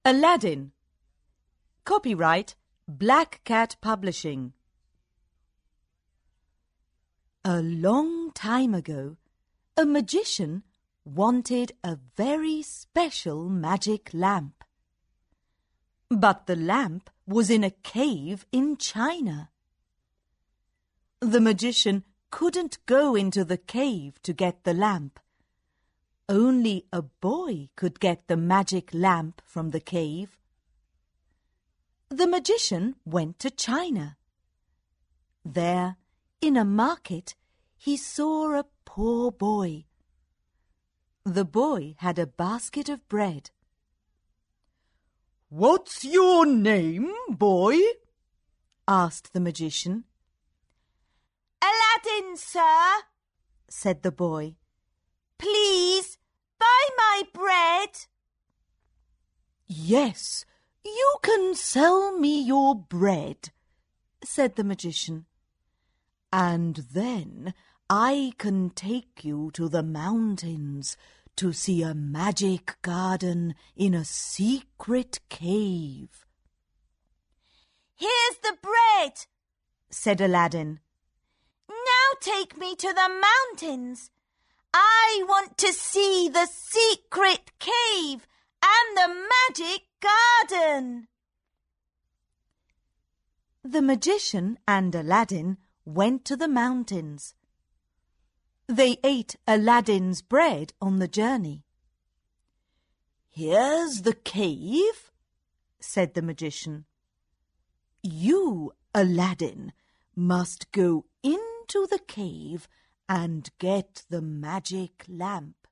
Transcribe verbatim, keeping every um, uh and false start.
Aladdin. Copyright Black Cat Publishing. A long time ago, a magician wanted a very special magic lamp. But the lamp was in a cave in China. The magician couldn't go into the cave to get the lamp. Only a boy could get the magic lamp from the cave. The magician went to China. There, in a market, he saw a poor boy. The boy had a basket of bread. "What's your name, boy?" asked the magician. "Aladdin, sir," said the boy. "Please, buy my bread." "Yes, you can sell me your bread," said the magician. "And then I can take you to the mountains to see a magic garden in a secret cave." "Here's the bread," said Aladdin. "Now take me to the mountains. I want to see the secret cave and the magic garden." The magician and Aladdin went to the mountains. They ate Aladdin's bread on the journey. "Here's the cave," said the magician. "You, Aladdin, must go into the cave and get the magic lamp."